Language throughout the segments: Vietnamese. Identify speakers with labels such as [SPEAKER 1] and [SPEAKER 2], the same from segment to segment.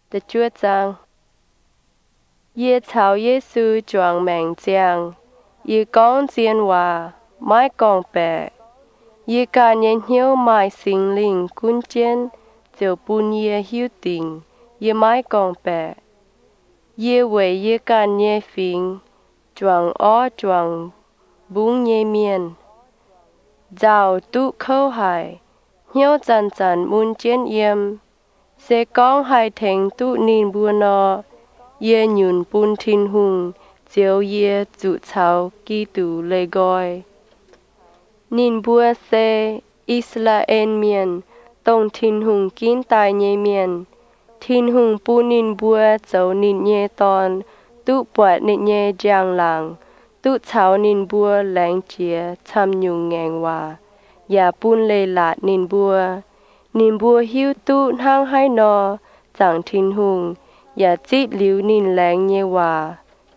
[SPEAKER 1] The Chúa Giang Ye Chào Giê-xu choàng mèn giang Ye con diễn hòa mãi con bè Ye ca nhân hiếu mai sinh linh quân chiến Diệu bùn ye hiếu tình Ye mãi con bè Ye về ye ca nye phình choàng ó choàng bún ye miên Dạo tụ khâu hải hiếu dần dần mun chiến yếm Sẽ con hai thành tụ nín bùa nọ Ye nhún bún thiên hùng Diệu ye dụ chào kỳ tù lê gọi Nín bùa xe Israel miền Tông thiên hùng kín tài nhê miền Thiên hùng bù nín bùa dấu nín nhê tòn Tụ bọt nín nhê giang làng Tụ chào nín bùa lãng chìa Chăm nhung ngang hòa Yà bún lê lạt nín bùa hiếu tụ hang hai nọ Giảng thiên hùng Yà chít liu nín lãng nhê hòa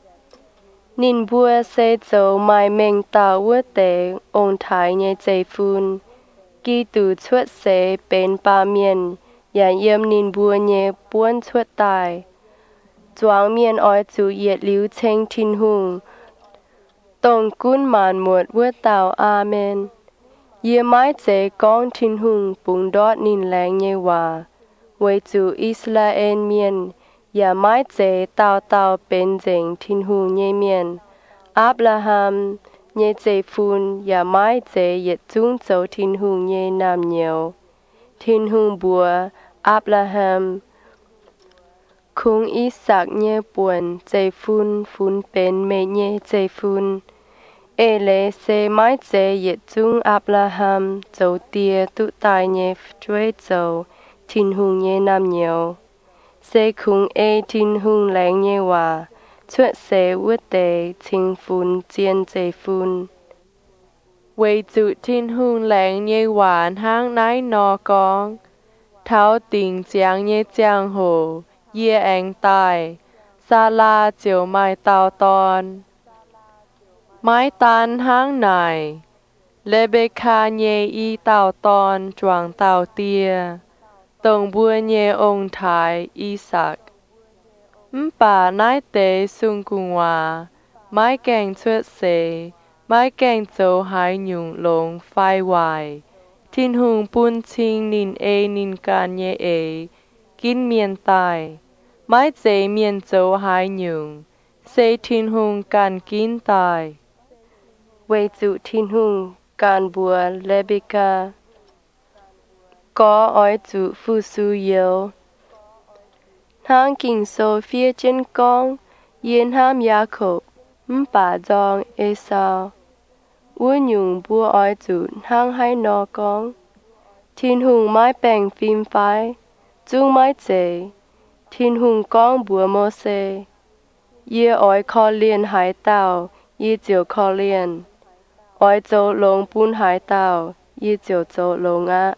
[SPEAKER 1] Nín bùa xe dấu mai mèng tạo vua tế Ông thái nhê dây phun Kỳ tù chuột xe bên ba miền Yà yếm nín bùa nhê buôn chuột tài Doang miền oi chú yết liu chênh thiên hùng Tông cún màn một vua tạo Amen Yê mãi chế con thiên hùng bùng đọt nín lãng nhê hòa Với chú Israel miền Yà mãi chế tạo bên dành thiên hùng nhê miền Abraham nhê chế phun Yà mãi chế yết chung châu thiên hùng nhê nam nhiều Thiên hùng bùa Abraham Khung Isaac nhê buồn chế phun bên mê nhê chế phun Ê lê xe mãi chế yết chung Abraham Châu tìa tụ tài nhê chuê châu thiên hùng nhê nam nhiều Xe khung ê thiên hùng lãng nhê hòa Chuột xe vượt tế thiên phun chiên chế phun Với chú thiên hùng lãng nhê hòa hang nái nò con Tháo tình giang nhê giang hồ Yê anh tài Sa la chiều mai tao tòn Mãi tan hang nài Lê bê kha nhê y tao tòn choàng tao tia Tổng bùa nhê ông thái Isaac Bà nái tế xung cùng hòa Mãi kèng chuột xế Mãi kèng châu hải nhung lông phai hoài Thiên hùng bún chinh nín ê nín can nhê ê Kín miền tài Mãi chế miền châu hải nhung Xê thiên hùng can kín tài Với chú thiên hùng can bùa lê bê ca Có oi chú phu su yêu Hang kinh sô phía trên con Yên ham Jacob Bà dòng Esau Ua nhung bùa oi chú hang hai nọ con Thiên hùng mãi bèng phim phái Chú mãi chế Thiên hùng con bùa mô xê Yê oi khó liên hải tàu Yê chiều khó liên Oi dấu lông bún hải tàu Yê chiều dấu lông á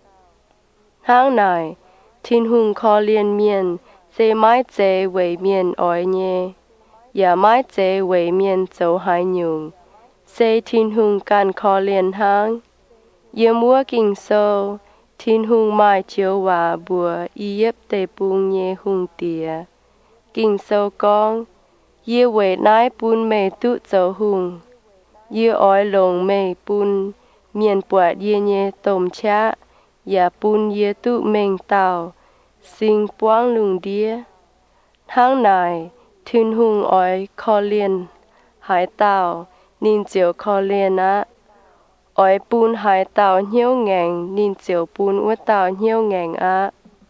[SPEAKER 1] Hang này Thiên hùng khó liên miền Sẽ mãi chế với miền oi nhé Yà mãi chế với miền dấu hải nhung Sẽ thiên hùng can khó liên hang Yê mua kinh sâu Thiên hùng mai chiếu hòa bùa Y yếp tê bùng nhé hùng tìa Kinh sâu con Yê với nái bún mê tụ dấu hùng Yê oi lông mê bún Miền bọt yê nhé tôm chá Yà bún yê tụ mênh tàu Sinh quang lùng đĩa Hang này Thiên hùng oi khó liên Hải tàu Nín chiều khó liên á Oi bún hải tàu nhiêu ngành Nín chiều bún ua tàu nhiêu ngành á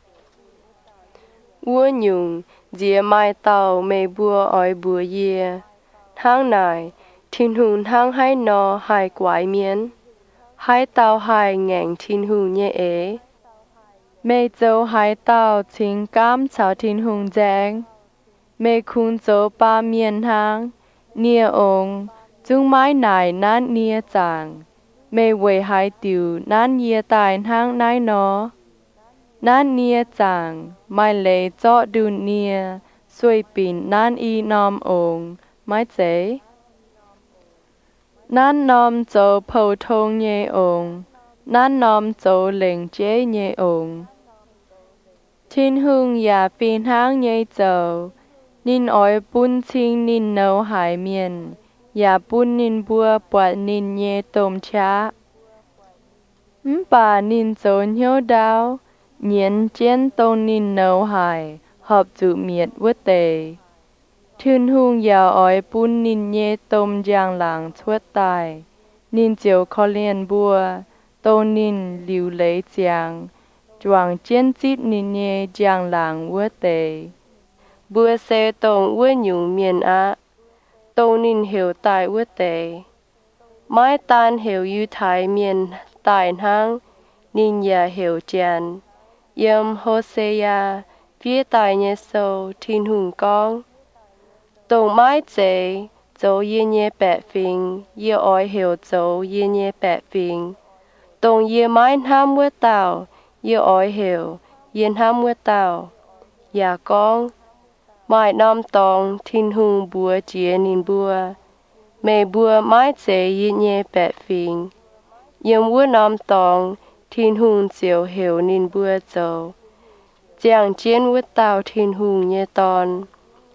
[SPEAKER 1] Ua nhung Dìa mai tàu mê bùa oi bùa yê Hang này Thiên hùng hang hai nọ hai quái miến Hai tàu hai ngành thiên hùng nhé ế Mê dấu hai tàu chính cam chào thiên hùng giang Mê khung dấu ba miền hang Nia ông Dung mái nải nán nia chàng Mê quê hai tiểu nán nia tài hang nái nó Nán nia chàng Mai lê cho đun nia Xuôi bình nán y nòm ông Mai chế Nán nòm dấu phô thông nhé ông Nán nòm dấu lệnh chế nhé ông
[SPEAKER 2] Thiên hương ya phiền hang nhây dầu, nín ói bún chinh nín nấu hải miền, ya bún nín bùa bọt nín nhê tôm chá. Bà nín dấu nhiêu đáo, nhiên chén tông nín nấu hải, hợp dụ miệt vứt tề. Thiên hương ya ói bún nín nhê tôm giang làng chuốt tài, nín diều khó liên bùa, tông nín liu lấy giang, choàng chén chít nín nhê giang làng vứt tề.
[SPEAKER 1] Bùa xe tông vứt nhung miền á, tông nín hiểu tài vứt tề. Mái tan hiểu yu thái miền tài hang, nín ya hiểu chàn. Yếm Hosea, phía tài nhé sâu thiên hùng con. Tông mái dễ, dấu yê nhé bẹ phình, yê ói hiểu dấu yê nhé bẹ phình. Tông yê mái ham vứt tàu, yê ói hiểu, yê ham vứt tàu. Dạ con, mái nam tông thiên hùng bùa chìa nín bùa. Mẹ bùa mái dễ yê nhé bẹ phình. Yếm vứt nam tông thiên hùng diệu hiểu nín bùa dấu. Giang chiến vứt tàu thiên hùng nhé tòn.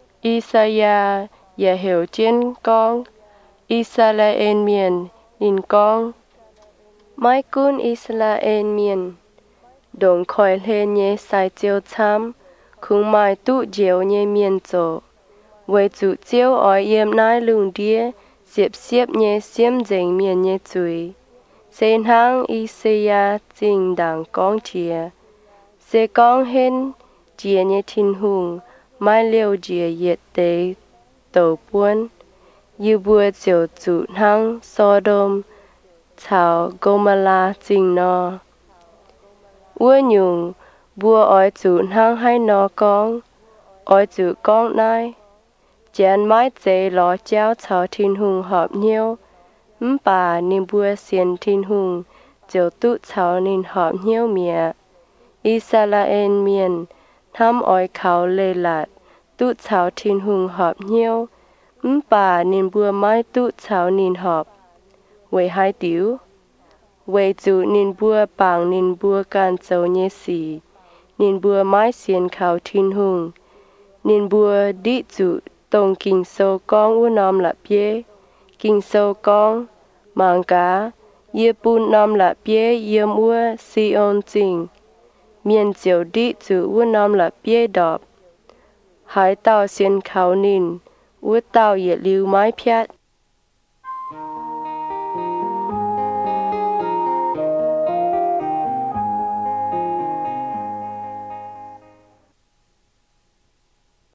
[SPEAKER 1] Isaiah ya hiểu chiến con. Israel miền nín con. Mai cún Israel miền. Đồng khỏi lên nhé sai chiêu chăm. Khung mai tụ diệu nhé miền dỗ. Với dụ chiêu ói yếm nai lùng đĩa. Xiếp nhé xiêm dành miền nhé chui. Sen hang Isaiah dình đảng con chìa. Sẽ con hên chìa nhé thiên hùng. Mai liêu chìa yết tế tổ buôn. Như bùa chiều chủ hang Sodom. Chào Gomala dình nó. Ua nhung bùa ói chủ hang hay nó con. Ói chủ con nai. Chán mái dễ ló cháu chào thiên hùng họp nhiêu. Bà nín bùa xiên thiên hùng. Chiều tụ chào nín họp nhiêu mẹ. Israel miền. Thăm ói khảo lê lạt. Tụ chào thiên hùng họp nhiêu. Bà nín bùa mái tụ chào nín họp. Vậy hai tiếu. Vậy dù nín bùa bảng nín bùa can châu nhé xì. Nín bùa mái xiên khảo thiên hùng. Nín bùa đi dù tông kinh sâu con u nòm lạ bế. Kinh sâu con. Mạng cá. Yê bùn nòm lạ bế yếm ua si ôn chinh. Miền diệu đi dù u nòm lạ bế đọp. Hải tàu xiên khảo nín. U tàu yết lưu mái phiat.